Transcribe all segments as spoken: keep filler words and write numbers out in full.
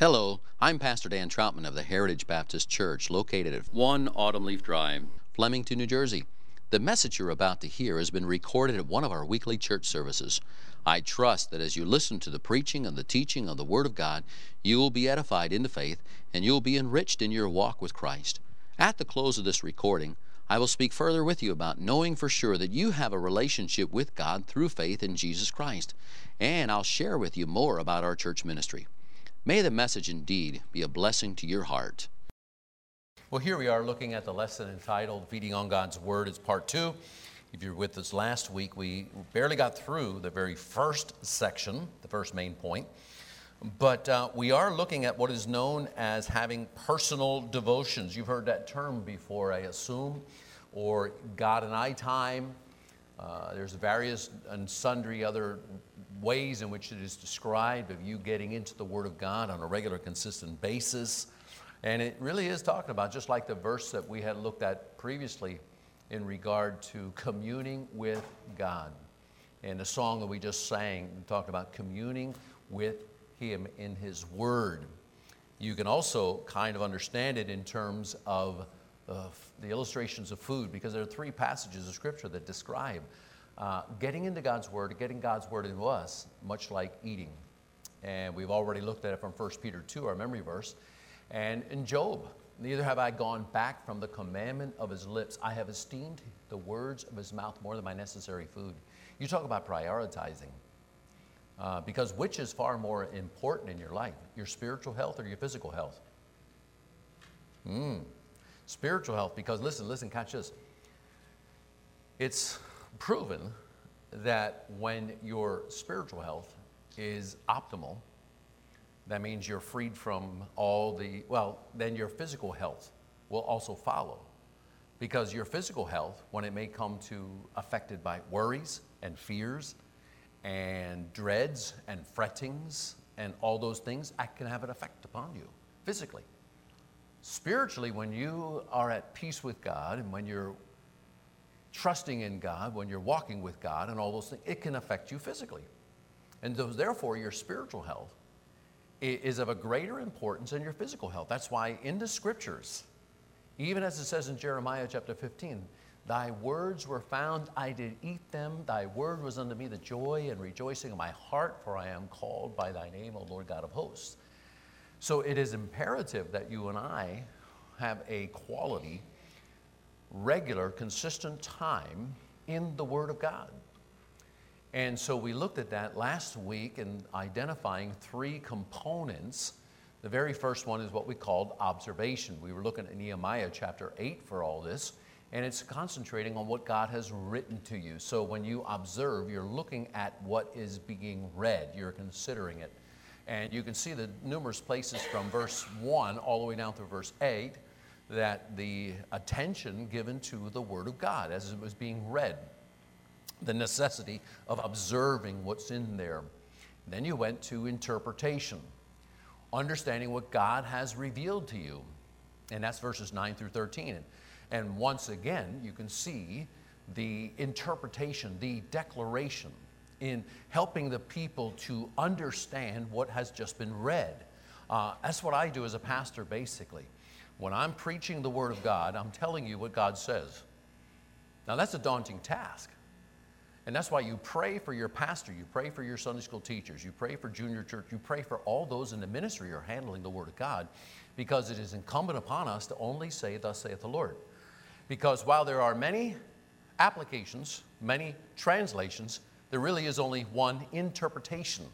Hello, I'm Pastor Dan Troutman of the Heritage Baptist Church, located at one Autumn Leaf Drive, Flemington, New Jersey. The message you're about to hear has been recorded at one of our weekly church services. I trust that as you listen to the preaching and the teaching of the Word of God, you will be edified into faith and you will be enriched in your walk with Christ. At the close of this recording, I will speak further with you about knowing for sure that you have a relationship with God through faith in Jesus Christ. And I'll share with you more about our church ministry. May the message indeed be a blessing to your heart. Well, here we are looking at the lesson entitled Feeding on God's Word. It's part two. If you're with us last week, we barely got through the very first section, the first main point. But uh, we are looking at what is known as having personal devotions. You've heard that term before, I assume, or God and I time. Uh, there's various and sundry other ways in which it is described of you getting into the Word of God on a regular, consistent basis. And it really is talking about, just like the verse that we had looked at previously in regard to communing with God. And the song that we just sang talked about communing with Him in His Word. You can also kind of understand it in terms of uh, the illustrations of food, because there are three passages of Scripture that describe uh, getting into God's Word, getting God's Word into us, much like eating. And we've already looked at it from First Peter two, our memory verse. And in Job, neither have I gone back from the commandment of His lips. I have esteemed the words of His mouth more than my necessary food. You talk about prioritizing. Uh, because which is far more important in your life, your spiritual health or your physical health? Mm. Spiritual health, because listen, listen, catch this. It's proven that when your spiritual health is optimal, that means you're freed from all the, well, then your physical health will also follow. Because your physical health, when it may come to affected by worries and fears and dreads and frettings and all those things, that can have an effect upon you physically. Spiritually, when you are at peace with God and when you're trusting in God, when you're walking with God and all those things, it can affect you physically. And so, therefore, your spiritual health is of a greater importance than your physical health. That's why in the Scriptures, even as it says in Jeremiah chapter fifteen, Thy words were found, I did eat them. Thy word was unto me the joy and rejoicing of my heart, for I am called by thy name, O Lord God of hosts. So it is imperative that you and I have a quality, regular, consistent time in the Word of God. And so we looked at that last week in identifying three components. The very first one is what we called observation. We were looking at Nehemiah chapter eight for all this. And it's concentrating on what God has written to you. So when you observe, you're looking at what is being read. You're considering it. And you can see the numerous places from verse one all the way down through verse eight that the attention given to the Word of God as it was being read. The necessity of observing what's in there. Then you went to interpretation. Understanding what God has revealed to you. And that's verses nine through thirteen. And once again, you can see the interpretation, the declaration in helping the people to understand what has just been read. Uh, that's what I do as a pastor, basically. When I'm preaching the Word of God, I'm telling you what God says. Now, that's a daunting task. And that's why you pray for your pastor, you pray for your Sunday school teachers, you pray for junior church, you pray for all those in the ministry who are handling the Word of God, because it is incumbent upon us to only say, thus saith the Lord. Because while there are many applications, many translations, there really is only one interpretation.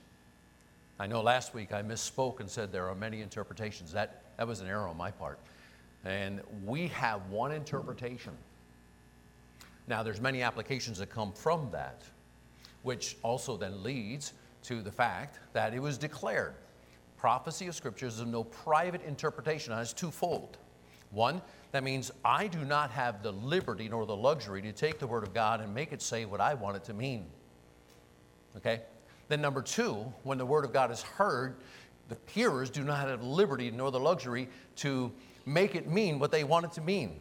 I know last week I misspoke and said there are many interpretations. That, that was an error on my part. And we have one interpretation. Now, there's many applications that come from that, which also then leads to the fact that it was declared. Prophecy of Scriptures is no private interpretation. Now, it's twofold. One, that means I do not have the liberty nor the luxury to take the Word of God and make it say what I want it to mean. Okay? Then number two, when the Word of God is heard, the hearers do not have the liberty nor the luxury to make it mean what they want it to mean.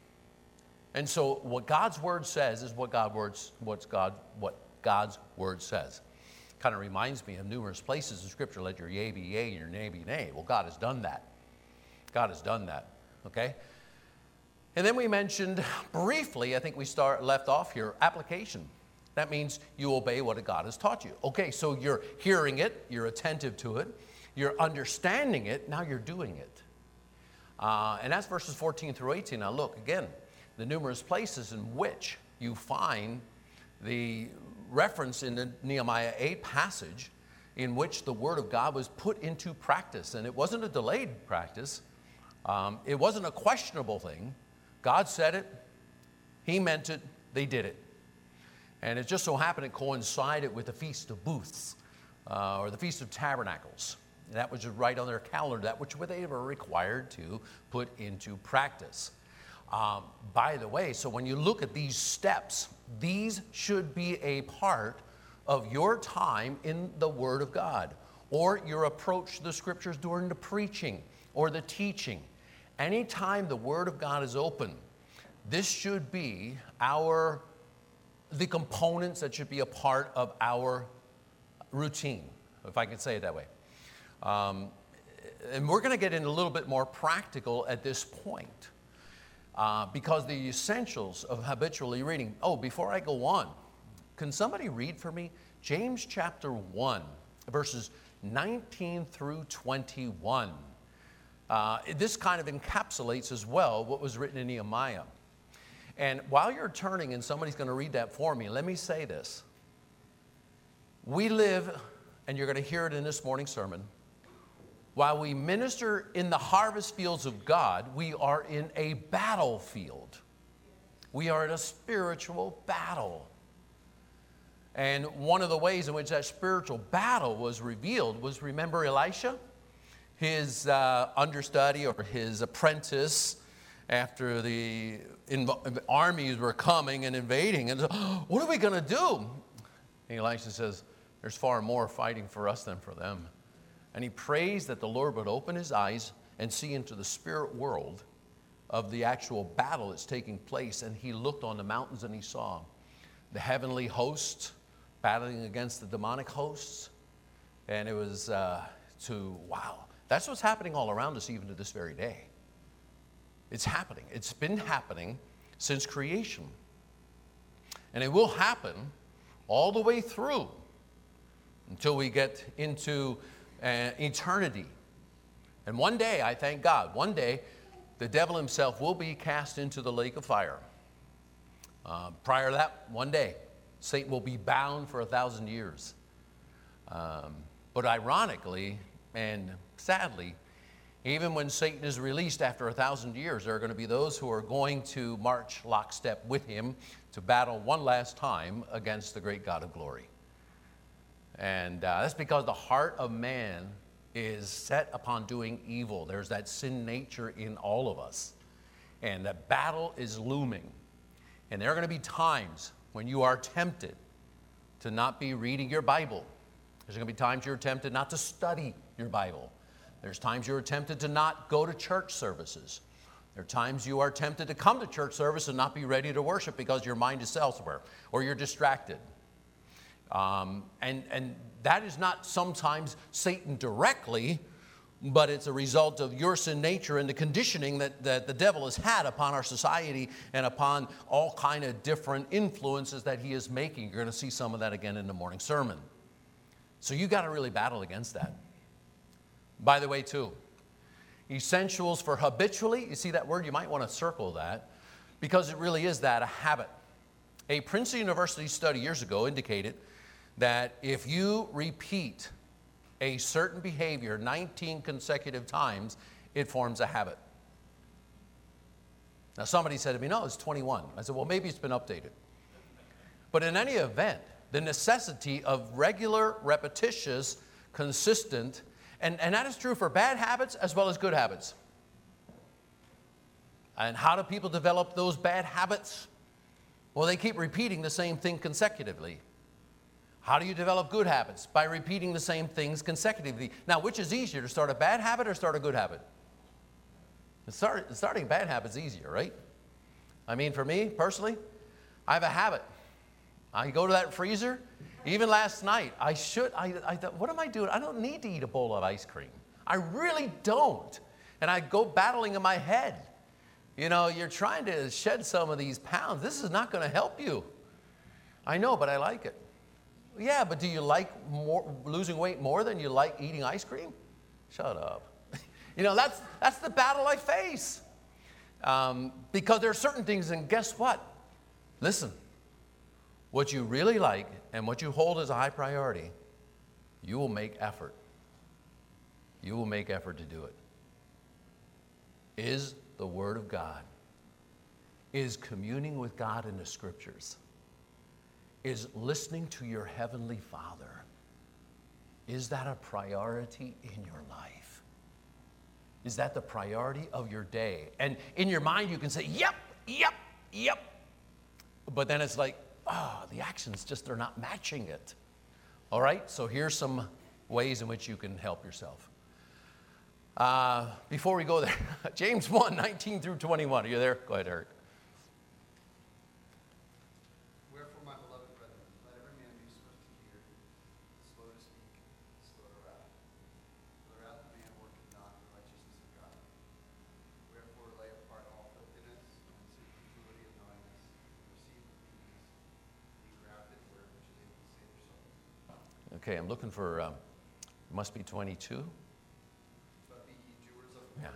And so what God's Word says is what God words, what's God, what God's Word says. Kind of reminds me of numerous places in Scripture, let your yea be yea and your nay be nay. Well, God has done that. God has done that, okay? And then we mentioned briefly, I think we start left off here, application. That means you obey what God has taught you. Okay, so you're hearing it, you're attentive to it, you're understanding it, now you're doing it. Uh, and that's verses fourteen through eighteen. Now look, again, the numerous places in which you find the reference in the Nehemiah eight passage in which the Word of God was put into practice. And it wasn't a delayed practice. Um, it wasn't a questionable thing. God said it. He meant it. They did it. And it just so happened it coincided with the Feast of Booths uh, or the Feast of Tabernacles. That was just right on their calendar, that which they were required to put into practice. Um, by the way, so when you look at these steps, these should be a part of your time in the Word of God, or your approach to the Scriptures during the preaching or the teaching. Anytime the Word of God is open, this should be our, the components that should be a part of our routine, if I can say it that way. Um, and we're going to get in a little bit more practical at this point. Uh, because the essentials of habitually reading. Oh, before I go on, can somebody read for me James chapter one, verses nineteen through twenty-one? Uh, this kind of encapsulates as well what was written in Nehemiah. And while you're turning and somebody's going to read that for me, let me say this. We live, and you're going to hear it in this morning's sermon, while we minister in the harvest fields of God, we are in a battlefield. We are in a spiritual battle. And one of the ways in which that spiritual battle was revealed was, remember Elisha? His uh, understudy or his apprentice, after the inv- armies were coming and invading, and oh, what are we going to do? And Elisha says, there's far more fighting for us than for them. And he prays that the Lord would open his eyes and see into the spirit world of the actual battle that's taking place. And he looked on the mountains and he saw the heavenly hosts battling against the demonic hosts. And it was uh, to, wow, that's what's happening all around us even to this very day. It's happening. It's been happening since creation. And it will happen all the way through until we get into Uh, eternity. And one day, I thank God, one day the devil himself will be cast into the lake of fire. Uh, prior to that, one day, Satan will be bound for a thousand years. Um, but ironically and sadly, even when Satan is released after a thousand years, there are going to be those who are going to march lockstep with him to battle one last time against the great God of glory. And uh, that's because the heart of man is set upon doing evil. There's that sin nature in all of us. And the battle is looming. And there are going to be times when you are tempted to not be reading your Bible. There's going to be times you're tempted not to study your Bible. There's times you're tempted to not go to church services. There are times you are tempted to come to church service and not be ready to worship because your mind is elsewhere or you're distracted. Um, and, and that is not sometimes Satan directly, but it's a result of your sin nature and the conditioning that, that the devil has had upon our society and upon all kind of different influences that he is making. You're going to see some of that again in the morning sermon. So you got to really battle against that. By the way, too, essentials for habitually, you see that word? You might want to circle that because it really is that, a habit. A Princeton University study years ago indicated that if you repeat a certain behavior nineteen consecutive times, it forms a habit. Now somebody said to me, no, it's twenty-one. I said, well, maybe it's been updated. But in any event, the necessity of regular, repetitious, consistent, and, and that is true for bad habits as well as good habits. And how do people develop those bad habits? Well, they keep repeating the same thing consecutively. How do you develop good habits? By repeating the same things consecutively. Now, which is easier, to start a bad habit or start a good habit? Start, starting a bad habit is easier, right? I mean, for me, personally, I have a habit. I go to that freezer. Even last night, I should, I, I thought, what am I doing? I don't need to eat a bowl of ice cream. I really don't. And I go battling in my head. You know, you're trying to shed some of these pounds. This is not going to help you. I know, but I like it. Yeah, but do you like more, losing weight more than you like eating ice cream? Shut up. You know, that's, that's the battle I face. Um, because there are certain things, and guess what? Listen, what you really like and what you hold as a high priority, you will make effort. You will make effort to do it. Is the Word of God, is communing with God in the Scriptures, is listening to your Heavenly Father. Is that a priority in your life? Is that the priority of your day? And in your mind you can say, yep, yep, yep. But then it's like, oh, the actions just are not matching it. All right, so here's some ways in which you can help yourself. Uh, before we go there, James one, nineteen through twenty-one. Are you there? Go ahead, Eric. Wherefore, my beloved brethren, let every man be swift to hear, slow to speak, slow to wrath. For the wrath of man worketh not the righteousness of God. Wherefore, lay apart all filthiness and superfluity of naughtiness, and receive with meekness the engrafted word which is able to save your souls. Okay, I'm looking for, um, must be twenty-two. Yeah.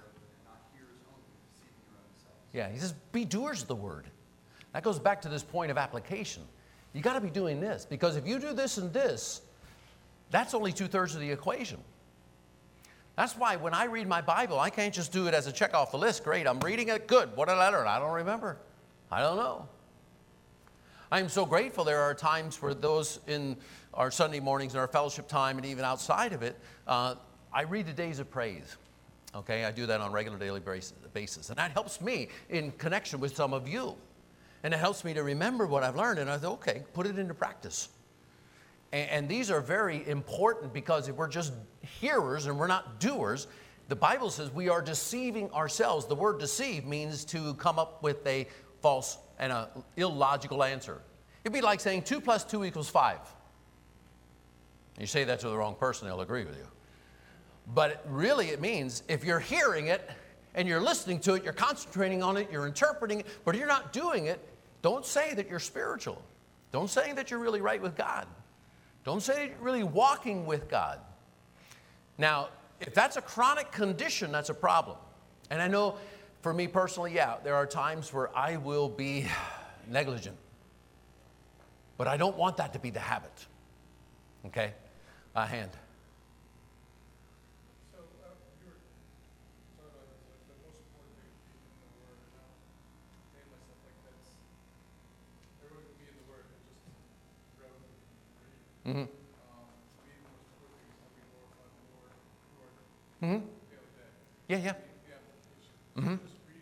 Yeah, he says, be doers of the word. That goes back to this point of application. You got to be doing this, because if you do this and this, that's only two-thirds of the equation. That's why when I read my Bible, I can't just do it as a check off the list. Great, I'm reading it, good. What did I learn? I don't remember. I don't know. I am so grateful there are times for those in our Sunday mornings and our fellowship time and even outside of it, uh, I read the days of praise. Okay, I do that on a regular daily basis. And that helps me in connection with some of you. And it helps me to remember what I've learned. And I thought, okay, put it into practice. And, and these are very important, because if we're just hearers and we're not doers, the Bible says we are deceiving ourselves. The word deceive means to come up with a false and an illogical answer. It'd be like saying two plus two equals five. You say that to the wrong person, they'll agree with you. But it, really it means if you're hearing it and you're listening to it, you're concentrating on it, you're interpreting it, but you're not doing it, don't say that you're spiritual. Don't say that you're really right with God. Don't say that you're really walking with God. Now, if that's a chronic condition, that's a problem. And I know for me personally, yeah, there are times where I will be negligent. But I don't want that to be the habit. Okay? A hand. Mm-hmm. Mm-hmm. Yeah, yeah. Mm-hmm.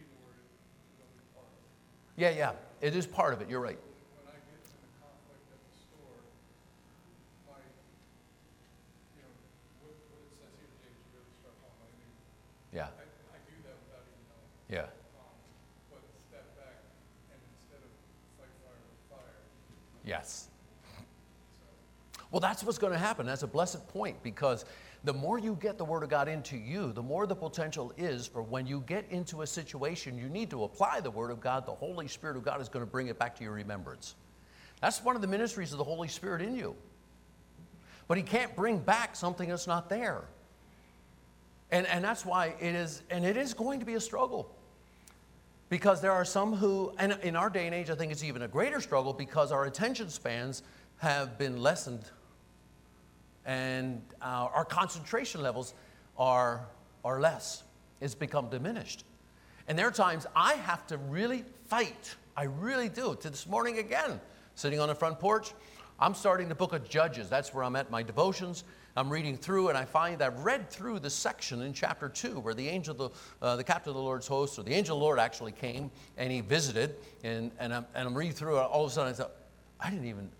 Yeah, yeah. It is part of it. You're right. When I get to the conflict at the store, my, you know, what, what it says here, James, really struck home. I mean, yeah. I, I do that without even knowing. Yeah. Um, but step back, and instead of fight fire with fire. Yes. Well, that's what's going to happen. That's a blessed point, because the more you get the Word of God into you, the more the potential is for when you get into a situation you need to apply the Word of God, the Holy Spirit of God is going to bring it back to your remembrance. That's one of the ministries of the Holy Spirit in you. But He can't bring back something that's not there. And, and that's why it is, and it is going to be a struggle. Because there are some who, and in our day and age, I think it's even a greater struggle, because our attention spans have been lessened, and uh, our concentration levels are, are less. It's become diminished. And there are times I have to really fight. I really do. To this morning again, sitting on the front porch, I'm starting the book of Judges. That's where I'm at my devotions. I'm reading through, and I find that I've read through the section in chapter two where the angel, the, uh, the captain of the Lord's host, or the angel of the Lord actually came, and he visited, and, and, I'm, and I'm reading through it. All of a sudden I thought, I didn't even...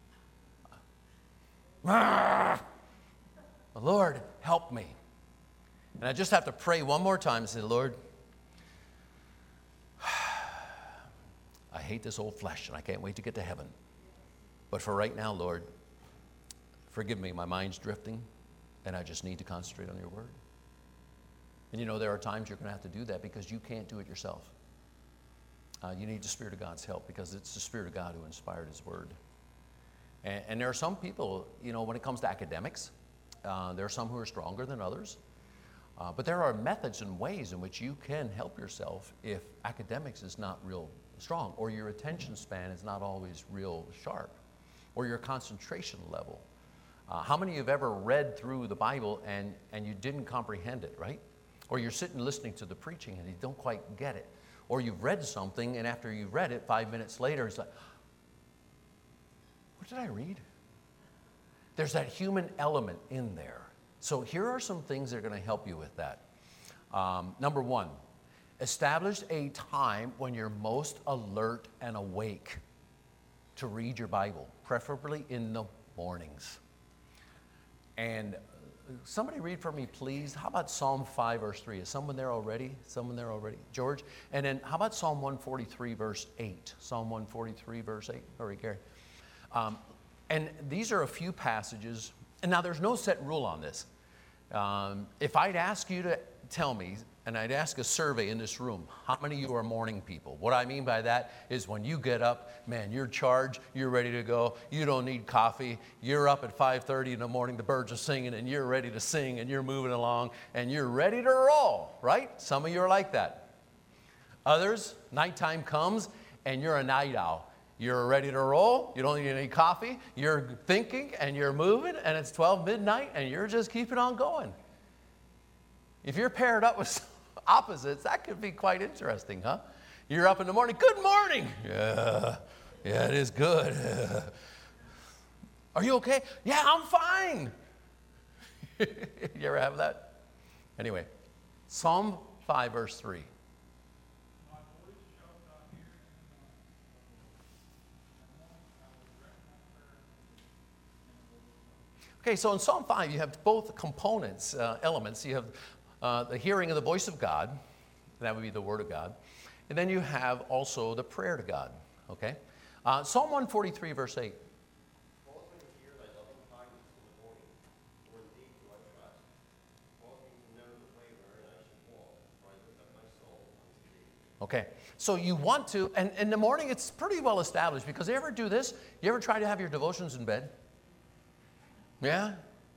Lord, help me. And I just have to pray one more time and say, Lord, I hate this old flesh and I can't wait to get to heaven. But for right now, Lord, forgive me, my mind's drifting, and I just need to concentrate on your word. And you know, there are times you're going to have to do that because you can't do it yourself. Uh, you need the Spirit of God's help because it's the Spirit of God who inspired his word. And, and there are some people, you know, when it comes to academics, uh, there are some who are stronger than others. Uh, but there are methods and ways in which you can help yourself if academics is not real strong, or your attention span is not always real sharp, or your concentration level. Uh, how many of you have ever read through the Bible and, and you didn't comprehend it, right? Or you're sitting listening to the preaching and you don't quite get it. Or you've read something and after you've read it, five minutes later, it's like, what did I read? There's that human element in there. So here are some things that are going to help you with that. Um, number one, establish a time when you're most alert and awake to read your Bible, preferably in the mornings. And somebody read for me, please. How about Psalm five, verse three? Is someone there already? Someone there already? George? And then how about Psalm one forty-three, verse eight? Psalm one forty-three, verse eight. Hurry, Gary. Um, and these are a few passages. And now there's no set rule on this. Um, if I'd ask you to tell me, and I'd ask a survey in this room, how many of you are morning people? What I mean by that is when you get up, man, you're charged, you're ready to go, you don't need coffee, you're up at five thirty in the morning, the birds are singing, and you're ready to sing, and you're moving along, and you're ready to roll, right? Some of you are like that. Others, nighttime comes, and you're a night owl. You're ready to roll, you don't need any coffee, you're thinking, and you're moving, and it's twelve midnight, and you're just keeping on going. If you're paired up with opposites, that could be quite interesting, huh? You're up in the morning, good morning. Yeah, yeah, it is good. Are you okay? Yeah, I'm fine. You ever have that? Anyway, Psalm five, verse three. Okay, so in Psalm five, you have both components, uh, elements. You have uh, the hearing of the voice of God. That would be the Word of God. And then you have also the prayer to God, okay? Uh, Psalm one forty-three, verse eight. Cause me to hear thy loving kindness in the morning, for in thee do I trust. Cause me to know the way wherein I should walk, for I lift up my soul unto thee. Okay, so you want to, and in the morning it's pretty well established, because you ever do this? You ever try to have your devotions in bed? Yeah?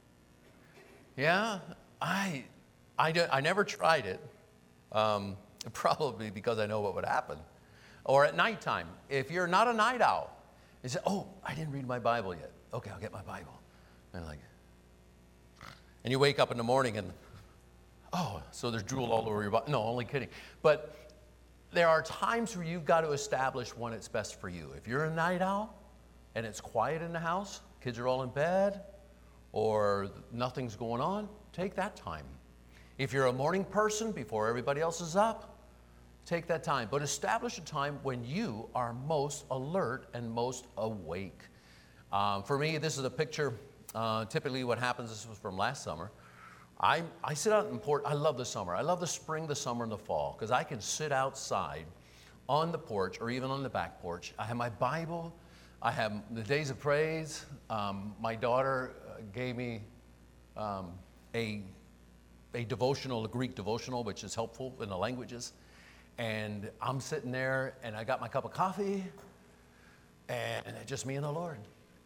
Yeah? I, I, do, I never tried it, um, probably because I know what would happen. Or at nighttime, if you're not a night owl, you say, oh, I didn't read my Bible yet. Okay, I'll get my Bible. And like, and you wake up in the morning and, oh, so there's drool all over your body. No, only kidding. But there are times where you've got to establish when it's best for you. If you're a night owl and it's quiet in the house, kids are all in bed, or nothing's going on, take that time. If you're a morning person before everybody else is up, take that time. But establish a time when you are most alert and most awake. Um, for me, this is a picture, uh, typically what happens, this was from last summer. I, I sit out in port, I love the summer. I love the spring, the summer, and the fall, because I can sit outside on the porch or even on the back porch. I have my Bible, I have the days of praise. Um, my daughter gave me um, a, a devotional, a Greek devotional, which is helpful in the languages. And I'm sitting there, and I got my cup of coffee, and it's just me and the Lord.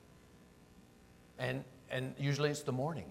And, and usually it's the morning.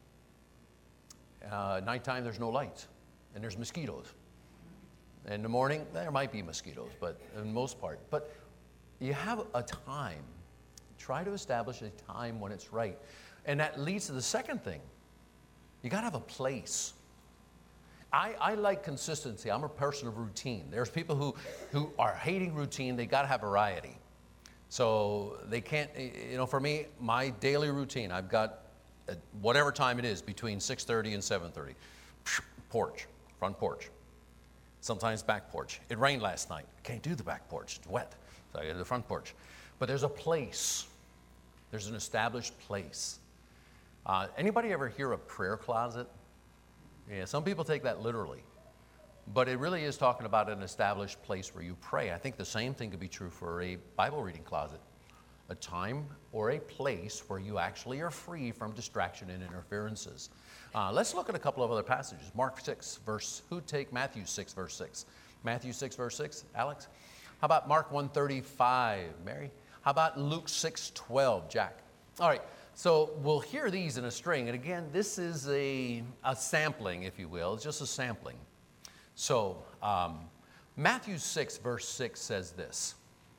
Uh, nighttime, there's no lights, and there's mosquitoes. In the morning, there might be mosquitoes, but in the most part. But you have a time. Try to establish a time when it's right. And that leads to the second thing. You got to have a place. I, I like consistency. I'm a person of routine. There's people who, who are hating routine. They got to have variety. So they can't, you know, for me, my daily routine, I've got at whatever time it is, between six thirty and seven thirty. Porch, front porch. Sometimes back porch. It rained last night. Can't do the back porch. It's wet. So I go to the front porch. But there's a place. There's an established place. Uh, anybody ever hear of prayer closet? Yeah, some people take that literally. But it really is talking about an established place where you pray. I think the same thing could be true for a Bible reading closet. a time or a place where you actually are free from distraction and interferences. Uh, let's look at a couple of other passages. Mark six, verse, who take Matthew six, verse six? Matthew six, verse six, Alex? How about Mark one thirty-five, Mary? How about Luke six twelve, Jack? All right, so we'll hear these in a string. And again, this is a, a sampling, if you will. It's just a sampling. So um, Matthew six, verse six says this.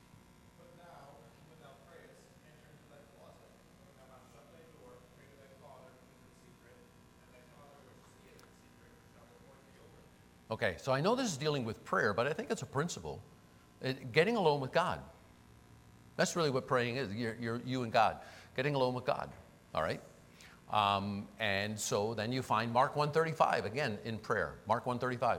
Okay, so I know this is dealing with prayer, but I think it's a principle. It, getting alone with God. That's really what praying is. You're, you're, you and God. Getting alone with God. All right? Um, and so then you find Mark one thirty-five, again, in prayer. Mark one thirty-five.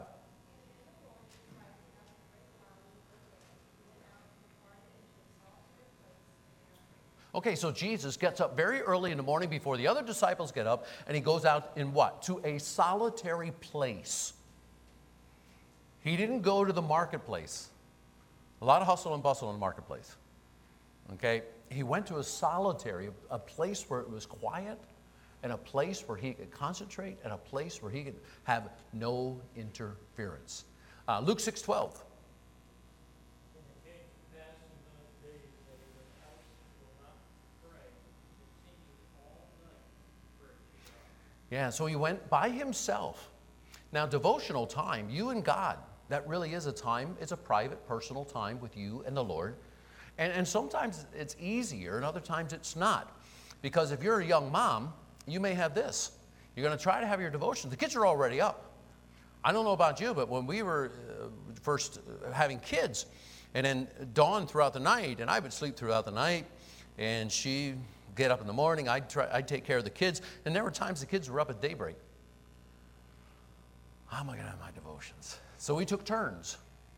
Okay, so Jesus gets up very early in the morning before the other disciples get up, and he goes out in what? To a solitary place. He didn't go to the marketplace. A lot of hustle and bustle in the marketplace. Okay? He went to a solitary, a place where it was quiet, and a place where he could concentrate, and a place where he could have no interference. Uh, Luke six twelve. Yeah, so he went by himself. Now, devotional time, you and God, that really is a time. It's a private, personal time with you and the Lord. And, and sometimes it's easier, and other times it's not. Because if you're a young mom, you may have this. You're going to try to have your devotion. The kids are already up. I don't know about you, but when we were uh, first having kids, and then Dawn throughout the night, and I would sleep throughout the night, and she'd get up in the morning, I'd, try, I'd take care of the kids, and there were times the kids were up at daybreak. How am I going to have my devotions? So we took turns.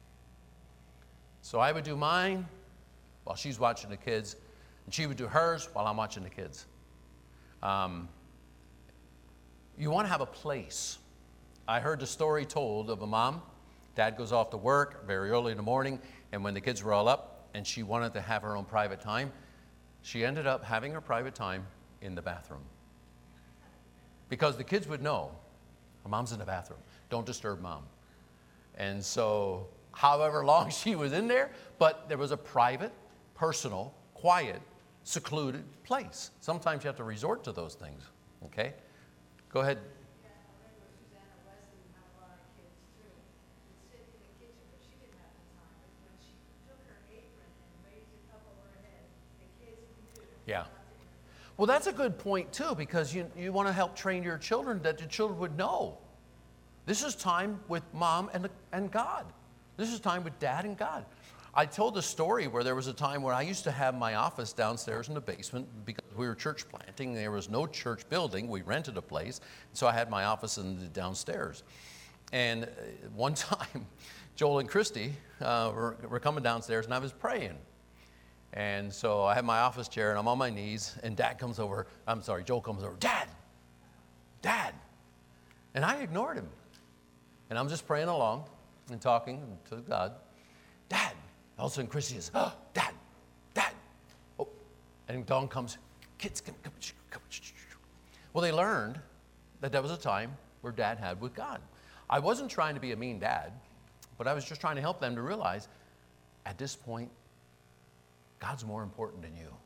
So I would do mine while she's watching the kids, and she would do hers while I'm watching the kids. Um, you want to have a place. I heard the story told of a mom. Dad goes off to work very early in the morning, and when the kids were all up and she wanted to have her own private time, she ended up having her private time in the bathroom. Because the kids would know, her mom's in the bathroom. Don't disturb mom. And so, however long she was in there, but there was a private, personal, quiet, secluded place. Sometimes you have to resort to those things. Okay? Go ahead. Yeah, I remember Susanna Wesley had a lot of kids too. Would sit in the kitchen, but she didn't have the time. But when she took her apron and raised it up over her head, the kids knew. Yeah. Well, that's a good point too, because you, you want to help train your children that the children would know. This is time with mom and, the, and God. This is time with dad and God. I told a story where there was a time where I used to have my office downstairs in the basement because we were church planting. There was no church building. We rented a place. So I had my office in the downstairs. And one time, Joel and Christy uh, were, were coming downstairs, and I was praying. And so I have my office chair, and I'm on my knees, and Dad comes over. I'm sorry, Joel comes over. Dad! Dad! And I ignored him. And I'm just praying along and talking to God. Dad! All of a sudden, Christy says, oh, Dad! Dad! Oh, and Dawn comes, kids, come, come, come. Well, they learned that there was a time where Dad had with God. I wasn't trying to be a mean dad, but I was just trying to help them to realize, at this point, God's more important than you.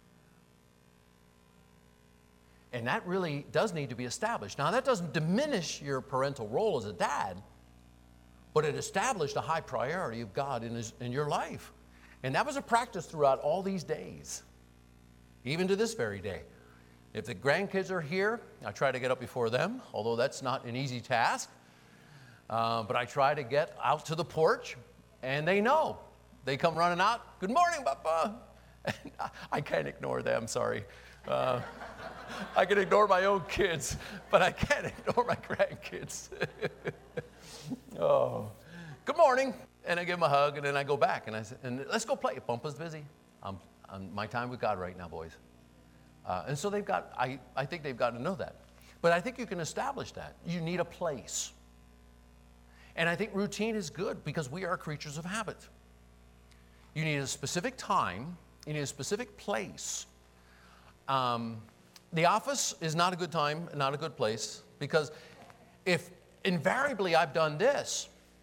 And that really does need to be established. Now, that doesn't diminish your parental role as a dad, but it established a high priority of God in, his, in your life. And that was a practice throughout all these days, even to this very day. If the grandkids are here, I try to get up before them, although that's not an easy task. Uh, but I try to get out to the porch, and they know. They come running out, good morning, Papa. And I can't ignore them, sorry. Uh, I can ignore my own kids, but I can't ignore my grandkids. Oh, good morning. And I give them a hug, and then I go back, and I say, and let's go play. Bumpa's busy. I'm, I'm my time with God right now, boys. Uh, and so they've got, I, I think they've got to know that. But I think you can establish that. You need a place. And I think routine is good because we are creatures of habit. You need a specific time you need a specific place. Um, the office is not a good time, not a good place, because if invariably I've done this,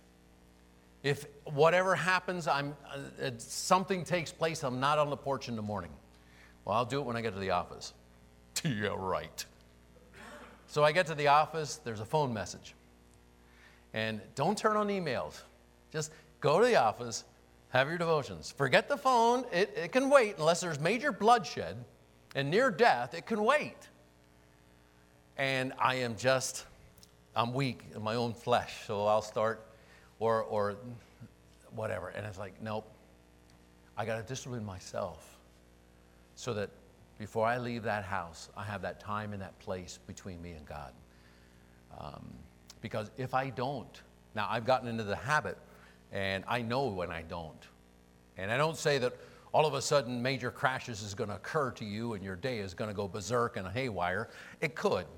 if whatever happens, I'm uh, something takes place, I'm not on the porch in the morning. Well, I'll do it when I get to the office. Yeah, right. So I get to the office, there's a phone message. And don't turn on emails. Just go to the office, have your devotions. Forget the phone, it, it can wait unless there's major bloodshed and near death, it can wait. And I am just, I'm weak in my own flesh, so I'll start, or, or whatever. And it's like, nope, I got to discipline myself so that before I leave that house, I have that time and that place between me and God. Um, because if I don't, now I've gotten into the habit, and I know when I don't. And I don't say that all of a sudden major crashes is going to occur to you and your day is going to go berserk and haywire. It could.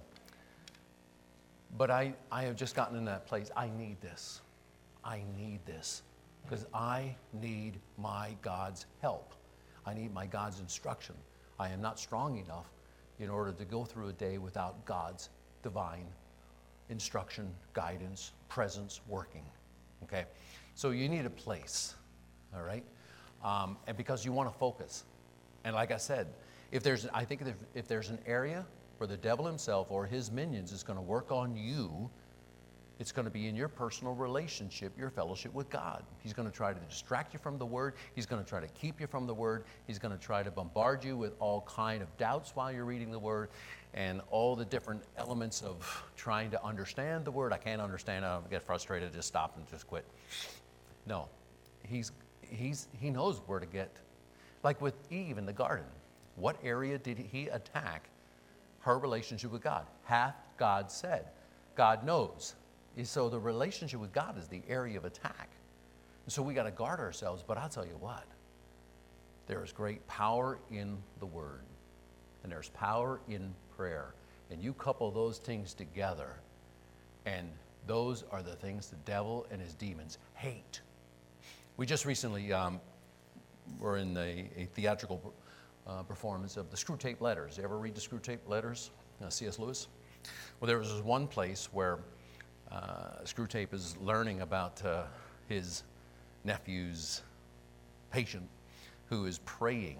But I, I have just gotten in that place. I need this. I need this. Because I need my God's help. I need my God's instruction. I am not strong enough in order to go through a day without God's divine instruction, guidance, presence working. Okay? So you need a place. All right? Um, and because you want to focus. And like I said, if there's, I think if, if there's an area where the devil himself or his minions is going to work on you, it's going to be in your personal relationship, your fellowship with God. He's going to try to distract you from the Word. He's going to try to keep you from the Word. He's going to try to bombard you with all kind of doubts while you're reading the Word and all the different elements of trying to understand the Word. I can't understand it. I get frustrated, just stop and just quit. No, he's, he's, he knows where to get. Like with Eve in the garden, what area did he attack her relationship with God? Hath God said. God knows. So the relationship with God is the area of attack. And so we got to guard ourselves. But I'll tell you what, there is great power in the Word. And there's power in prayer. And you couple those things together, and those are the things the devil and his demons hate. We just recently um, were in a, a theatrical uh, performance of the Screwtape Letters. You ever read the Screwtape Letters? Uh, C S Lewis? Well, there was this one place where Uh, Screwtape is learning about uh, his nephew's patient who is praying,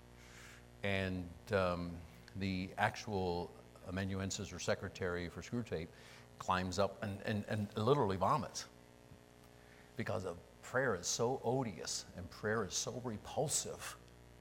and um, the actual amanuensis or secretary for Screwtape climbs up and, and, and literally vomits because of prayer is so odious and prayer is so repulsive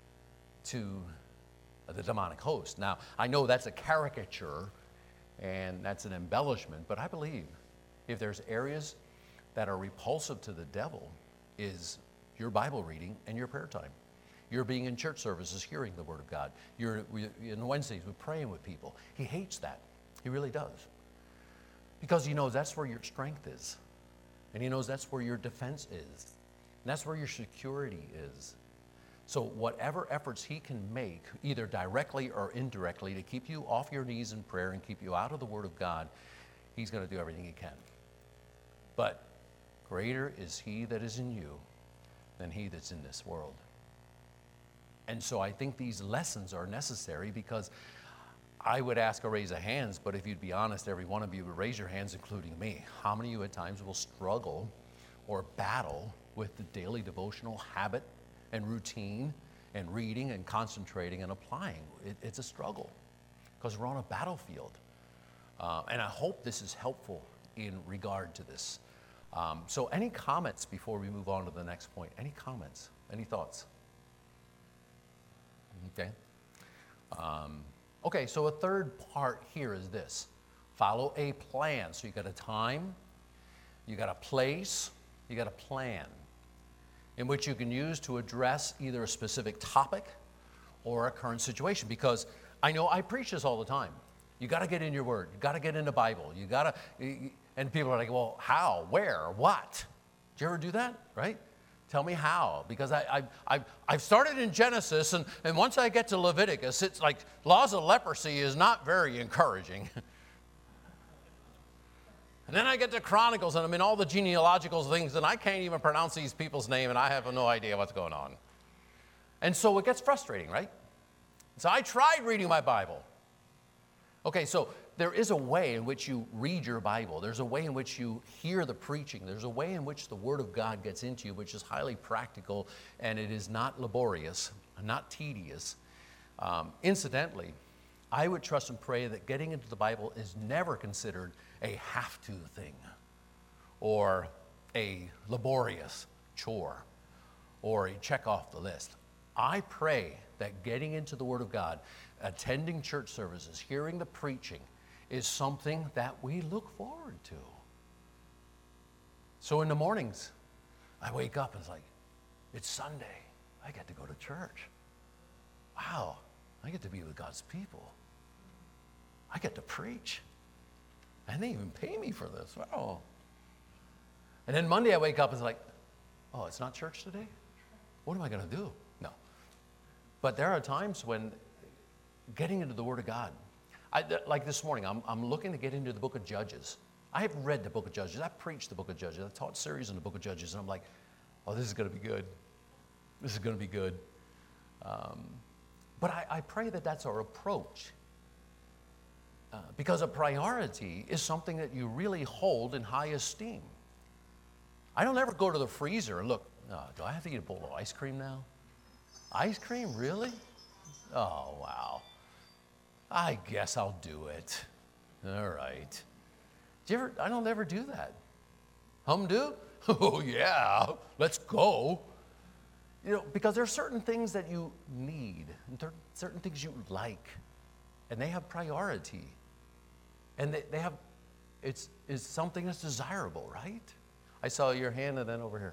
to the demonic host. Now, I know that's a caricature and that's an embellishment, but I believe if there's areas that are repulsive to the devil, is your Bible reading and your prayer time. You're being in church services, hearing the Word of God. You're in Wednesdays, we're praying with people. He hates that. He really does. Because he knows that's where your strength is. And he knows that's where your defense is. And that's where your security is. So whatever efforts he can make, either directly or indirectly, to keep you off your knees in prayer and keep you out of the Word of God, he's going to do everything he can. But greater is he that is in you than he that's in this world. And so I think these lessons are necessary, because I would ask a raise of hands, but if you'd be honest, every one of you would raise your hands, including me. How many of you at times will struggle or battle with the daily devotional habit and routine and reading and concentrating and applying? It, it's a struggle because we're on a battlefield. Uh, and I hope this is helpful in regard to this. Um, so any comments before we move on to the next point? Any comments? Any thoughts? Okay. Um, okay, so a third part here is this. Follow a plan. So you got a time, you got a place, you got a plan in which you can use to address either a specific topic or a current situation. Because I know I preach this all the time. You got to get in your Word. You got to get in the Bible. You got to, and people are like, well, how, where, what? Did you ever do that, right? Tell me how, because I, I, I've, I've started in Genesis, and, and once I get to Leviticus, it's like laws of leprosy is not very encouraging. And then I get to Chronicles, and I'm in all the genealogical things, and I can't even pronounce these people's name, and I have no idea what's going on. And so it gets frustrating, right? So I tried reading my Bible. Okay, so there is a way in which you read your Bible. There's a way in which you hear the preaching. There's a way in which the Word of God gets into you, which is highly practical, and it is not laborious, not tedious. Um, incidentally, I would trust and pray that getting into the Bible is never considered a have-to thing, or a laborious chore, or a check off the list. I pray that getting into the Word of God, attending church services, hearing the preaching, is something that we look forward to. So in the mornings, I wake up and it's like, it's Sunday. I get to go to church. Wow, I get to be with God's people. I get to preach. And they even pay me for this. Wow. And then Monday I wake up and it's like, oh, it's not church today? What am I going to do? No. But there are times when getting into the Word of God, I, like this morning, I'm, I'm looking to get into the book of Judges. I have read the book of Judges. I've preached the book of Judges. I've taught series in the book of Judges. And I'm like, oh, this is going to be good. This is going to be good. Um, but I, I pray that that's our approach. Uh, because a priority is something that you really hold in high esteem. I don't ever go to the freezer and look, oh, do I have to eat a bowl of ice cream now? Ice cream, really? Oh, wow. I guess I'll do it. All right. Do you ever, I don't ever do that. Hum do? Oh, yeah, let's go. You know, because there are certain things that you need, and there are certain things you like, and they have priority. And they, they have, it's, it's something that's desirable, right? I saw your hand and then over here.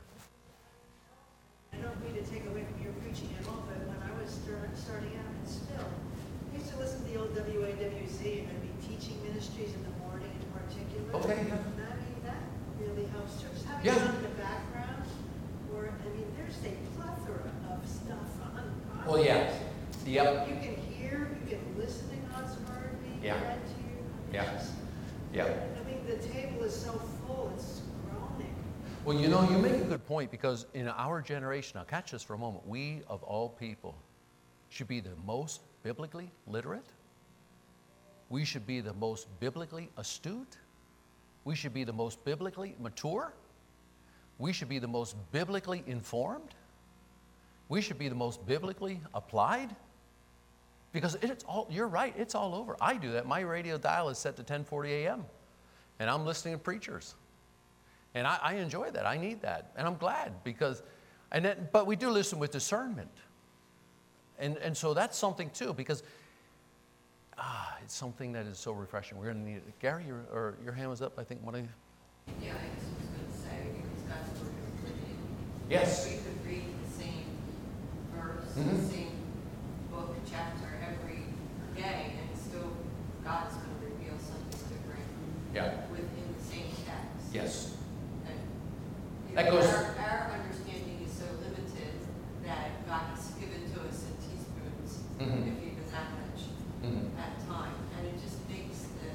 I don't mean to take away from your preaching at all, but when I was start, starting out in Still, I used to listen to the old W A W C, and I'd be teaching ministries in the morning in particular. Okay. And I mean, that really helps church. Having Yeah. it on in the background, or, I mean, there's a plethora of stuff on, on Well, yeah. it. Yep. You can hear, you can listen to God's word being Yeah. read to you. Yeah. It's just- Yeah. I mean, the table is so full, it's groaning. Well, you know, you make a good point, because in our generation, now catch this for a moment, we of all people should be the most biblically literate. We should be the most biblically astute. We should be the most biblically mature. We should be the most biblically informed. We should be the most biblically applied. Because it's all, you're right, it's all over. I do that. My radio dial is set to ten forty a.m. and I'm listening to preachers. And I, I enjoy that. I need that. And I'm glad, because, and then, but we do listen with discernment. And, and so that's something too, because ah, it's something that is so refreshing. We're going to need it. Gary, your, or your hand was up, I think. One of you. Yeah, I just was going to say, because God's word is living. Yes. We could read the same verse, Mhm. the same book, chapter every day, and still God's going to reveal something different Yeah. within the same text. Yes. And, you That know, goes- Our, our understanding is so limited that God has given to us in teaspoons, Mhm. if even that much, Mhm. at a time. And it just makes the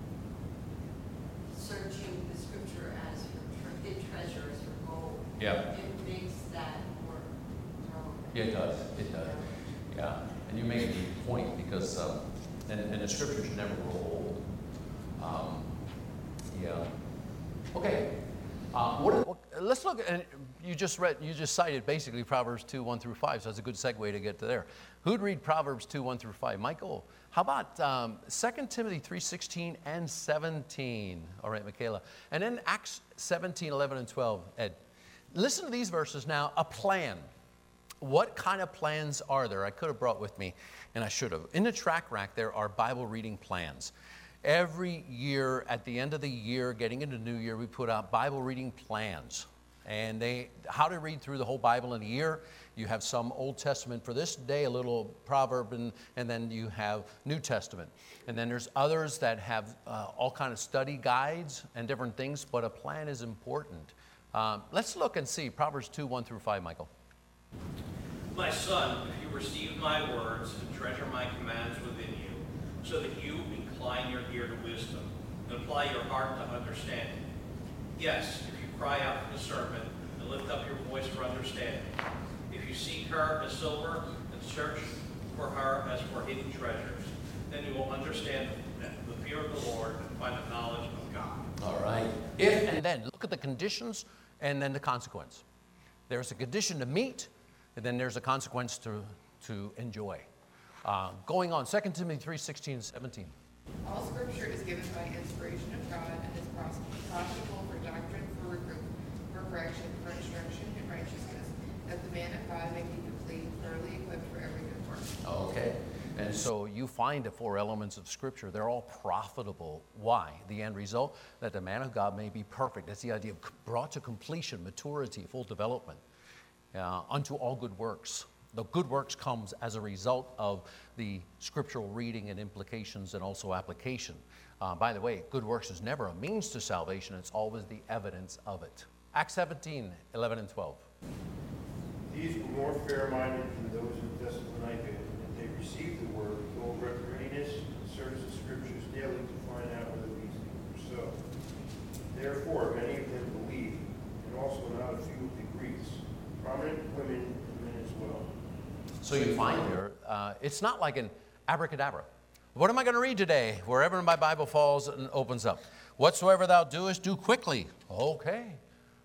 searching the scripture as your tre- hid treasure, as your goal. Yeah. It makes that more relevant. Yeah, it does. It does. Yeah. And you make a good point, because, um, and, and the scripture should never grow old. Um, yeah. Okay. Uh, what, what, let's look, and you just read, you just cited basically Proverbs two, one through five, so that's a good segue to get to there. Who'd read Proverbs two, one through five? Michael. How about um, Second Timothy three, sixteen and seventeen? All right, Michaela. And then Acts seventeen, eleven, and twelve, Ed. Listen to these verses now. A plan. What kind of plans are there? I could have brought with me, and I should have. In the track rack, there are Bible reading plans. Every year, at the end of the year, getting into the new year, we put out Bible reading plans. And they, how to read through the whole Bible in a year. You have some Old Testament for this day, a little proverb, and, and then you have New Testament. And then there's others that have uh, all kind of study guides and different things, but a plan is important. Um, let's look and see Proverbs two, one through five, Michael. My son, if you receive my words and treasure my commands within you, so that you incline your ear to wisdom and apply your heart to understanding. Yes, if you cry out for discernment and lift up your voice for understanding, If you seek her as silver and search for her as for hidden treasures, then you will understand the fear of the Lord and find the knowledge of God. All right. If and then look at the conditions and then the consequence. There's a condition to meet, and then there's a consequence to, to enjoy. Uh, going on, Second Timothy three, sixteen, seventeen. All scripture is given by inspiration of God and is pros- profitable for doctrine, for reproof, for correction, for instruction in righteousness, that the man of God may be complete, thoroughly equipped for every good work. Okay. And so you find the four elements of Scripture, they're all profitable. Why? The end result, that the man of God may be perfect. That's the idea of brought to completion, maturity, full development, uh, unto all good works. The good works comes as a result of the scriptural reading and implications and also application. Uh, by the way, good works is never a means to salvation, it's always the evidence of it. Acts seventeen, eleven and twelve. These were more fair-minded than those in Thessalonica, and they received the word with all readiness and searched the scriptures daily to find out whether these things were so. Therefore, many of them believed, and also not a few of the Greeks, prominent women and men as well. So you find here, uh, it's not like an abracadabra. What am I going to read today? Wherever my Bible falls and opens up. Whatsoever thou doest, do quickly. Okay.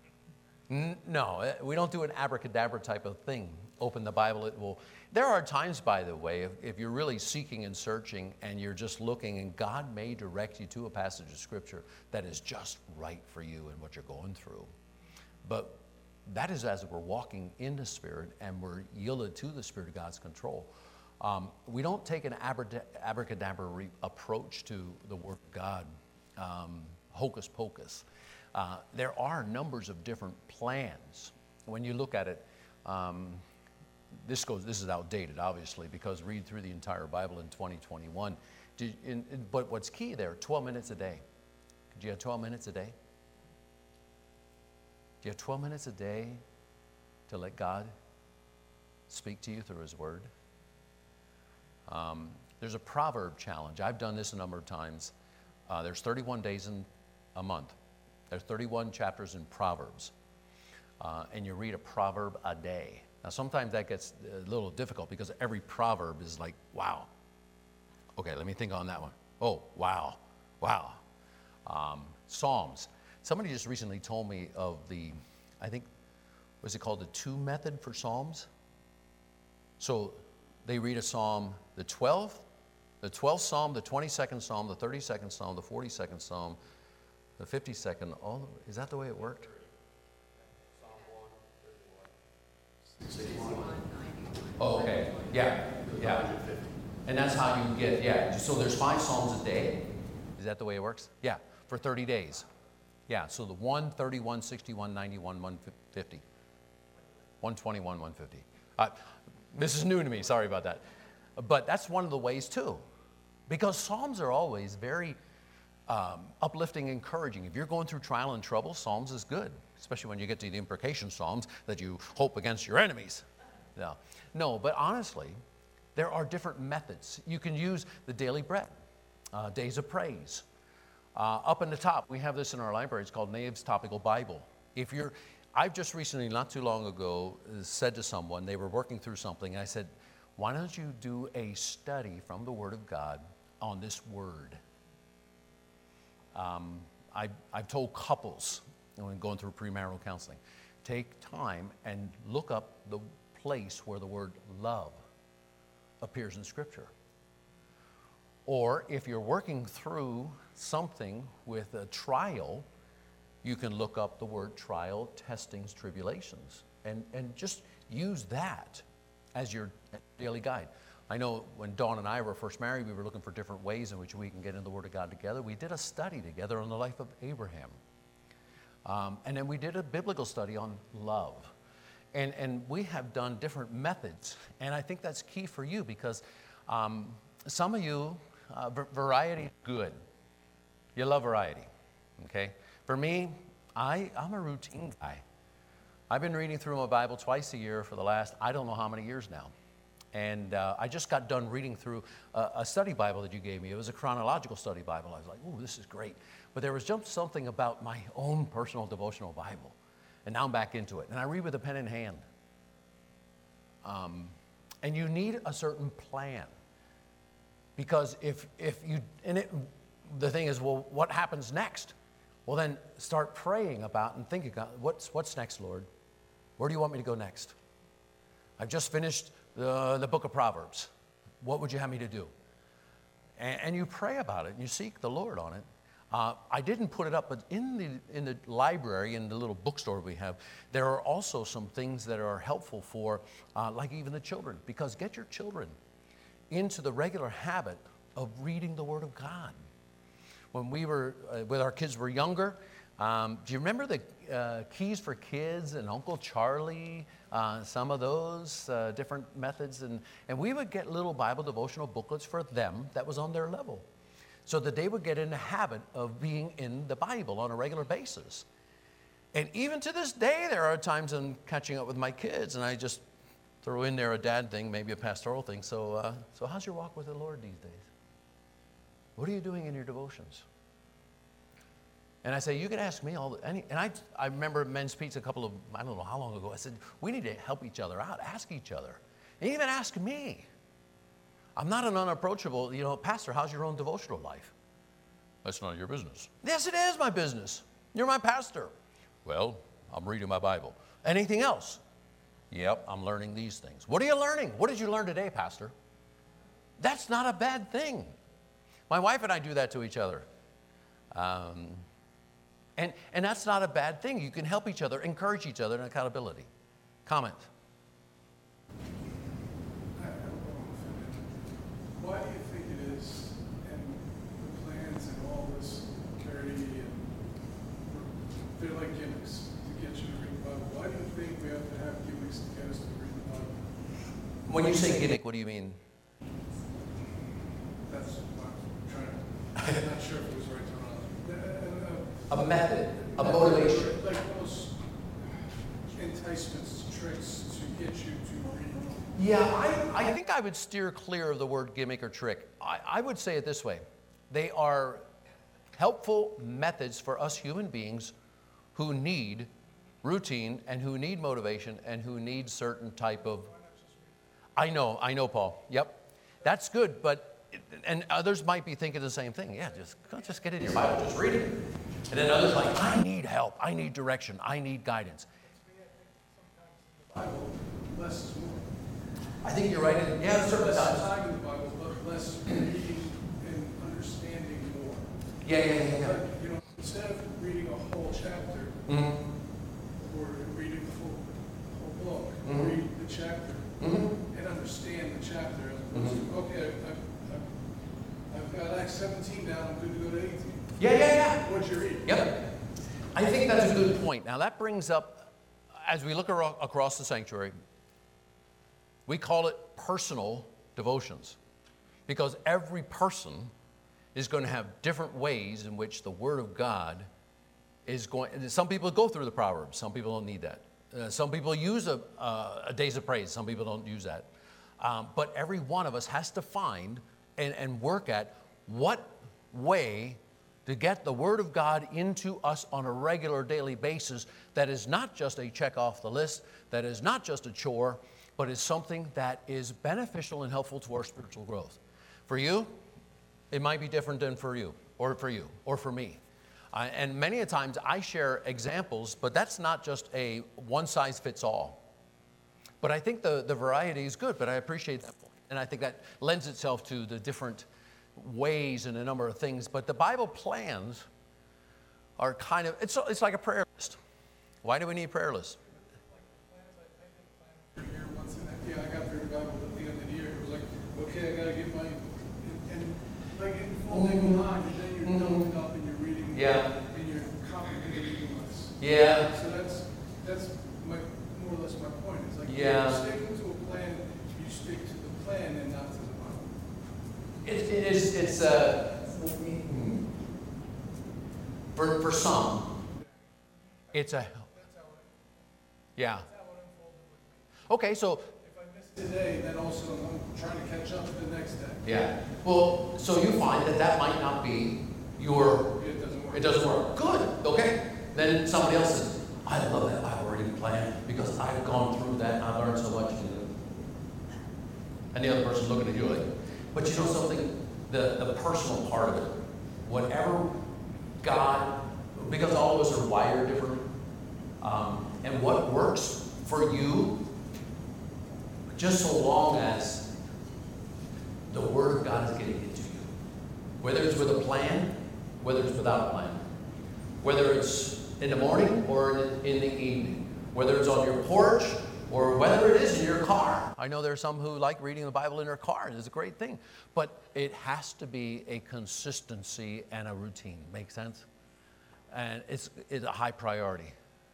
N- no, we don't do an abracadabra type of thing. Open the Bible, it will. There are times, by the way, if, if you're really seeking and searching and you're just looking, and God may direct you to a passage of Scripture that is just right for you and what you're going through. But that is as we're walking in the Spirit and we're yielded to the Spirit of God's control. Um, we don't take an abracad- abracadabra re- approach to the Word of God, um, hocus pocus. Uh, there are numbers of different plans. When you look at it, um, this goes. This is outdated, obviously, because read through the entire Bible in twenty twenty-one. Did, in, in, but what's key there, twelve minutes a day. Could you have twelve minutes a day? Do you have twelve minutes a day to let God speak to you through His Word? Um, there's a proverb challenge. I've done this a number of times. Uh, there's thirty-one days in a month. There's thirty-one chapters in Proverbs. Uh, and you read a proverb a day. Now, sometimes that gets a little difficult because every proverb is like, wow. Okay, let me think on that one. Oh, wow, wow. Um, Psalms. Somebody just recently told me of the, I think, was it called the two method for Psalms? So they read a Psalm, the twelfth, the twelfth Psalm, the twenty-second Psalm, the thirty-second Psalm, the forty-second Psalm, the fifty-second, all, is that the way it worked? Oh, okay, yeah, yeah. And that's how you get, yeah, so there's five Psalms a day. Is that the way it works? Yeah, for thirty days. Yeah, so the one, thirty-one, sixty-one, ninety-one, one fifty. one twenty-one, one fifty. Uh, this is new to me, sorry about that. But that's one of the ways too. Because Psalms are always very um, uplifting, encouraging. If you're going through trial and trouble, Psalms is good. Especially when you get to the imprecation Psalms that you hope against your enemies. No, no, but honestly, there are different methods. You can use the daily bread, uh, days of praise. Uh, up in the top, we have this in our library. It's called Nave's Topical Bible. If you're, I've just recently, not too long ago, said to someone, they were working through something. I said, why don't you do a study from the Word of God on this word? Um, I, I've told couples, when going through premarital counseling, take time and look up the place where the word love appears in Scripture. Or if you're working through something with a trial, you can look up the word trial, testings, tribulations, and, and just use that as your daily guide. I know when Dawn and I were first married, we were looking for different ways in which we can get in the Word of God together. We did a study together on the life of Abraham. Um, and then we did a biblical study on love. And, and we have done different methods. And I think that's key for you because um, some of you, uh, v- variety is good. You love variety, okay? For me, I, I'm a routine guy. I've been reading through my Bible twice a year for the last, I don't know how many years now. And uh, I just got done reading through a, a study Bible that you gave me. It was a chronological study Bible. I was like, ooh, this is great. But there was just something about my own personal devotional Bible. And now I'm back into it. And I read with a pen in hand. Um, and you need a certain plan. Because if, if you, and it, the thing is, well, what happens next? Well, then start praying about and thinking about what's, what's next, Lord? Where do you want me to go next? I've just finished the, the book of Proverbs. What would you have me to do? And, and you pray about it, and you seek the Lord on it. Uh, I didn't put it up, but in the, in the library, in the little bookstore we have, there are also some things that are helpful for, uh, like even the children. Because get your children into the regular habit of reading the Word of God. When we were, uh, with our kids were younger, um, do you remember the uh, Keys for Kids and Uncle Charlie? Uh, some of those uh, different methods. And, and we would get little Bible devotional booklets for them that was on their level, so that they would get in the habit of being in the Bible on a regular basis. And even to this day, there are times I'm catching up with my kids, and I just throw in there a dad thing, maybe a pastoral thing. So, uh, so how's your walk with the Lord these days? What are you doing in your devotions? And I say, you can ask me all the, any, and I, I remember Men's Pizza a couple of, I don't know how long ago, I said, we need to help each other out, ask each other, and even ask me. I'm not an unapproachable, you know, pastor, how's your own devotional life? That's none of your business. Yes, it is my business. You're my pastor. Well, I'm reading my Bible. Anything else? Yep, I'm learning these things. What are you learning? What did you learn today, pastor? That's not a bad thing. My wife and I do that to each other. Um, and, and that's not a bad thing. You can help each other, encourage each other in accountability. Comment. Why do you think it is, and the plans and all this security, and they're like gimmicks to get you to read the Bible? Why do you think we have to have gimmicks to get us to read the Bible? When you say gimmick, what do you mean? That's what I'm trying to, I'm not sure if it was right or wrong. Uh, uh, A method, a motivation. Like those enticements, tricks to get you to read. Yeah, I, I think I would steer clear of the word gimmick or trick. I, I would say it this way. They are helpful methods for us human beings who need routine and who need motivation and who need certain type of... I know, I know, Paul. Yep. That's good, but... And others might be thinking the same thing. Yeah, just, just get in your Bible, just read it. And then others like, I need help, I need direction, I need guidance. Bible, less is more. I think you're right. Yeah, certain Less times. time in the Bible, but less reading and understanding more. Yeah, yeah, yeah. yeah. Like, you know, instead of reading a whole chapter, Mm-hmm. or reading the whole, whole book, Mhm. read the chapter Mm-hmm. and understand the chapter. As opposed Mhm. to, okay, I've, I've, I've got Acts seventeen down, I'm good to go to eighteen. Yeah, yeah, yeah. What'd you read? Yep. I think that's a good point. Now that brings up, as we look aro- across the sanctuary, we call it personal devotions, because every person is going to have different ways in which the Word of God is going. Some people go through the Proverbs. Some people don't need that. Uh, some people use a, uh, a days of praise. Some people don't use that. Um, but every one of us has to find and, and work at what way to get the Word of God into us on a regular daily basis that is not just a check off the list, that is not just a chore, but is something that is beneficial and helpful to our spiritual growth. For you, it might be different than for you, or for you, or for me. Uh, and many a times I share examples, but that's not just a one-size-fits-all. But I think the, the variety is good, but I appreciate that point. And I think that lends itself to the different ways and a number of things. But the Bible plans are kind of, it's, it's like a prayer list. Why do we need prayer lists? Year once in that, yeah, I got through the Bible at the end of the year. It was like, okay, I got to get my, and, and like in folding line, and then you're doubling up and you're reading, Yeah. and you're complicating less. Yeah. So that's that's my more or less my point. It's like Yeah. you're sticking to a plan, you stick to the plan and not to the Bible. It, it is, it's, uh, for, for some, it's a, yeah. Okay, so, If I miss today, then also I'm trying to catch up the next day. yeah. Well, so you find that that might not be your, It doesn't work. it doesn't work. Good, okay. Then somebody else says, I love that Bible reading plan because I've gone through that and I learned so much. And the other person's looking at you like, but you know something? The, the personal part of it, whatever God, because all of us are wired differently, um, and what works for you, just so long as the Word of God is getting into you. Whether it's with a plan, whether it's without a plan. Whether it's in the morning or in the, in the evening. Whether it's on your porch or whether it is in your car. I know there are some who like reading the Bible in their car, and it's a great thing. But it has to be a consistency and a routine. Make sense? And it's, it's a high priority.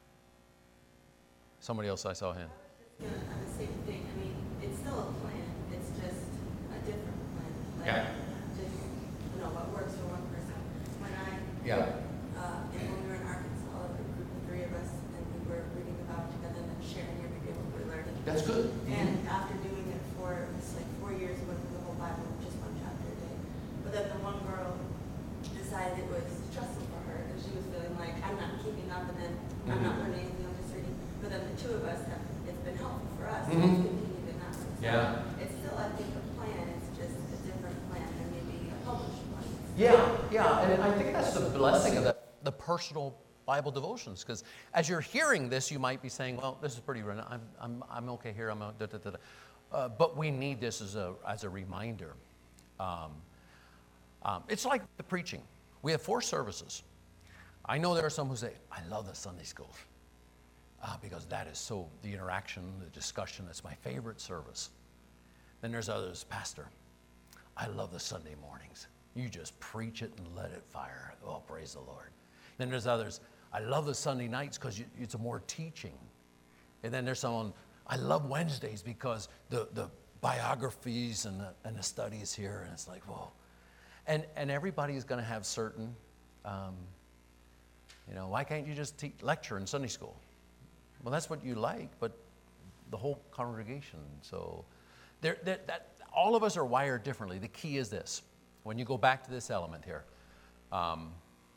Somebody else I saw a hand. Yeah, on the same thing. I mean, it's still a plan. It's just a different plan. Like, Yeah. Just, you know, what works for one person. When I, Yeah. uh, and when we were in Arkansas, a group of three of us, and we were reading about together and sharing every day what we were learning. That's good. And after doing it for, it's like four years, we went through the whole Bible, just one chapter a day. But then the one girl decided it was stressful for her, because she was feeling like, I'm not keeping up, and then I'm not Mhm. learning anything, I'm just reading. But then the two of us have, it's been helpful for us, Mhm. and it's continued in that way. So Yeah. it's still, I think, a plan, it's just a different plan than maybe a published one. Yeah, yeah, and I think that's the blessing of the, the personal Bible devotions, because as you're hearing this, you might be saying, well, this is pretty run. I'm, I'm, I'm okay here. I'm a da, da, da, da. Uh, but we need this as a, as a reminder. Um, um, it's like the preaching. We have four services. I know there are some who say, I love the Sunday school uh, because that is so, the interaction, the discussion, that's my favorite service. Then there's others, Pastor, I love the Sunday mornings. You just preach it and let it fire. Oh, praise the Lord. Then there's others, I love the Sunday nights because it's more teaching. And then there's someone, I love Wednesdays because the, the biographies and the, and the studies here, and it's like, whoa. And, and everybody's going to have certain, um, you know, why can't you just teach, lecture in Sunday school? Well, that's what you like, but the whole congregation. So there, that, that, all of us are wired differently. The key is this. When you go back to this element here, um,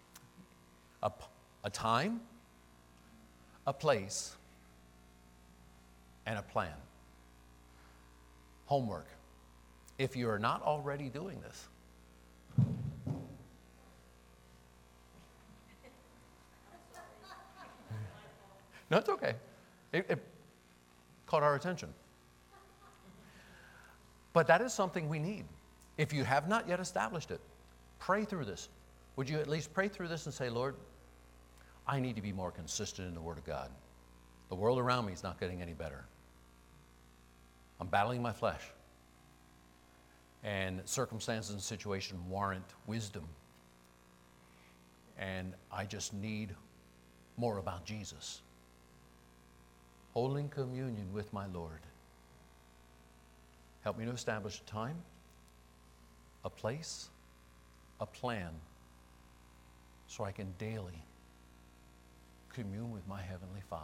a, a time, a place, and a plan. Homework. If you are not already doing this, no, it's okay. It, it caught our attention. But that is something we need. If you have not yet established it, pray through this. Would you at least pray through this and say, Lord, I need to be more consistent in the Word of God. The world around me is not getting any better. I'm battling my flesh. And circumstances and situations warrant wisdom. And I just need more about Jesus. Holding communion with my Lord. Help me to establish a time, a place, a plan, so I can daily commune with my Heavenly Father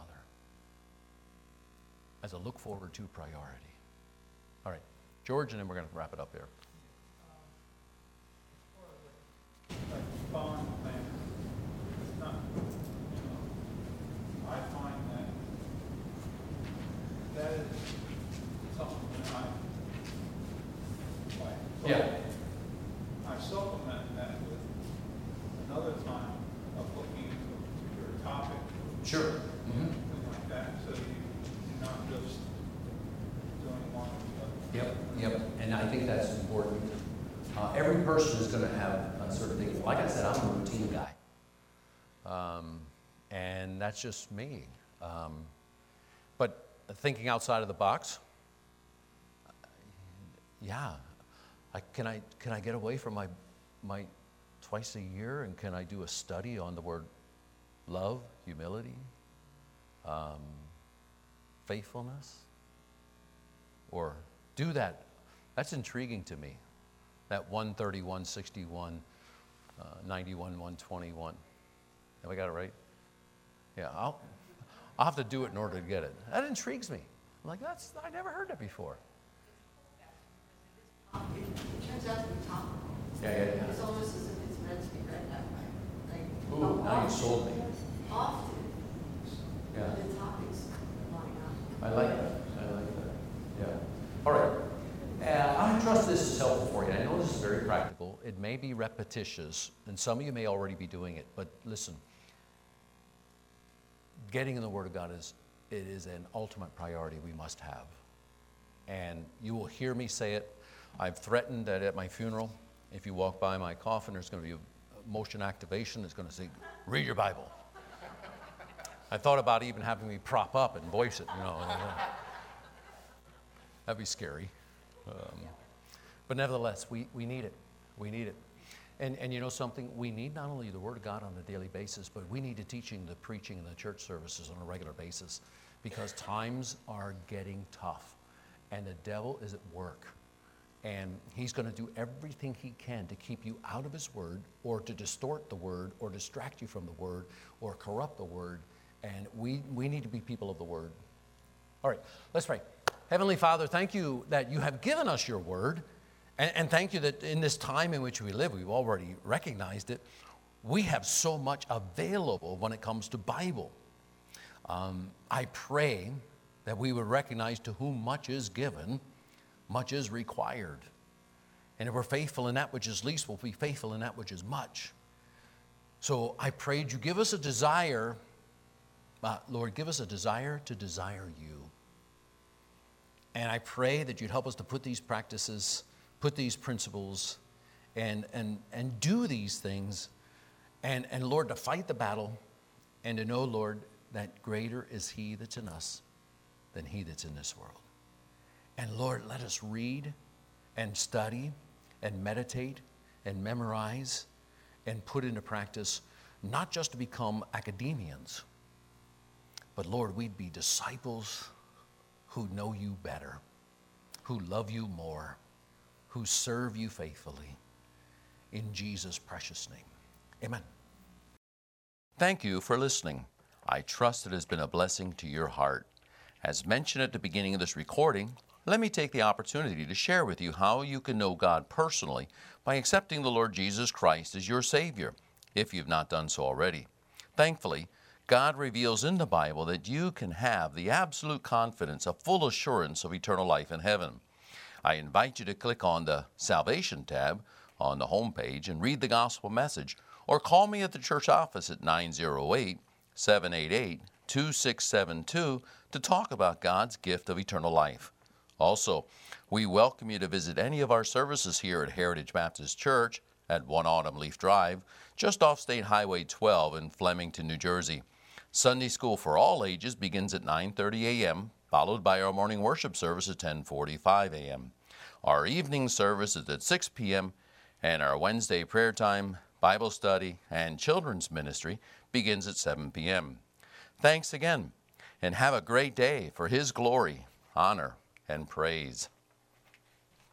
as a look forward to priority. All right, George, and then we're going to wrap it up here. Following the plan, it's not, you know, I find that that is something that I like. So Yeah. I supplement that with another time of looking into a particular topic. Sure. Mm-hmm. Something like that, so you, you're not just doing one or the other. Yep, yep, and I think that's important. Uh, every person is going to have a certain thing. Like I said, I'm a routine guy. Um, and that's just me. Um, but thinking outside of the box, yeah, I, can I can I get away from my my twice a year, and can I do a study on the word love, humility, um, faithfulness, or do that? That's intriguing to me. That one thirty, one sixty-one, uh, ninety-one, one twenty-one. Have I got it right? Yeah, I'll, I'll have to do it in order to get it. That intrigues me. I'm like, that's, I never heard that before. It it turns out to be topical. Yeah, yeah, yeah. It's almost as if it's meant to be read that way. Like, Ooh, now you often- sold me. Often, Yeah. the topics line up. I like that. I like that. Yeah. All right. very practical. It may be repetitious, and some of you may already be doing it, but listen, getting in the Word of God is, it is an ultimate priority we must have. And you will hear me say it. I've threatened that at my funeral, if you walk by my coffin, there's going to be a motion activation that's going to say, read your Bible. I thought about even having me prop up and voice it, you know. That'd be scary. Um, but nevertheless, we, we need it. We need it. And, and you know something? We need not only the Word of God on a daily basis, but we need the teaching, the preaching, and the church services on a regular basis, because times are getting tough, and the devil is at work. And he's going to do everything he can to keep you out of his Word, or to distort the Word, or distract you from the Word, or corrupt the Word. And we, we need to be people of the Word. All right, let's pray. Heavenly Father, thank you that you have given us your Word. And, and thank you that in this time in which we live, we've already recognized it, we have so much available when it comes to Bible. Um, I pray that we would recognize to whom much is given, much is required. And if we're faithful in that which is least, we'll be faithful in that which is much. So I prayed you give us a desire, uh, Lord, give us a desire to desire you. And I pray that you'd help us to put these practices, put these principles, and, and, and do these things. And, and Lord, to fight the battle and to know, Lord, that greater is he that's in us than he that's in this world. And Lord, let us read and study and meditate and memorize and put into practice, not just to become academians, but Lord, we'd be disciples who know you better, who love you more, who serve you faithfully. In Jesus' precious name, amen. Thank you for listening. I trust it has been a blessing to your heart. As mentioned at the beginning of this recording, let me take the opportunity to share with you how you can know God personally by accepting the Lord Jesus Christ as your Savior, if you've not done so already. Thankfully, God reveals in the Bible that you can have the absolute confidence, a full assurance of eternal life in heaven. I invite you to click on the Salvation tab on the home page and read the gospel message, or call me at the church office at nine oh eight, seven eight eight, two six seven two to talk about God's gift of eternal life. Also, we welcome you to visit any of our services here at Heritage Baptist Church at one Autumn Leaf Drive, just off State Highway twelve in Flemington, New Jersey. Sunday school for all ages begins at nine thirty a.m., followed by our morning worship service at ten forty-five a.m. Our evening service is at six p.m., and our Wednesday prayer time, Bible study, and children's ministry begins at seven p.m. Thanks again, and have a great day for His glory, honor, and praise.